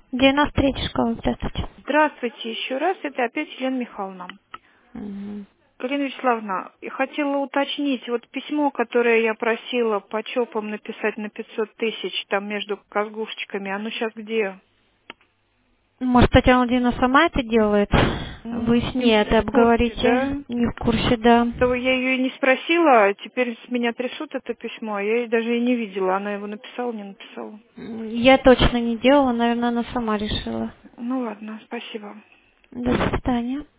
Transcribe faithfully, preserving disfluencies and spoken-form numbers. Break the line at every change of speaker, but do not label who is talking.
девяносто третья школа, здравствуйте.
Здравствуйте еще раз, это опять Елена Михайловна.
Мгм.
Галина Вячеславовна, я хотела уточнить, вот письмо, которое я просила по ЧОПам написать на пятьсот тысяч, там между казгушечками, оно сейчас где?
Может, Татьяна Владимировна сама это делает? Вы
М,
с
Не,
ней
не
это
в курсе,
обговорите?
да?
Не в курсе, да.
То я ее и не спросила, а теперь с меня трясут это письмо, а я и даже и не видела, она его написала, не написала.
М, Я точно не делала, наверное, она сама решила.
Ну ладно, спасибо.
До свидания.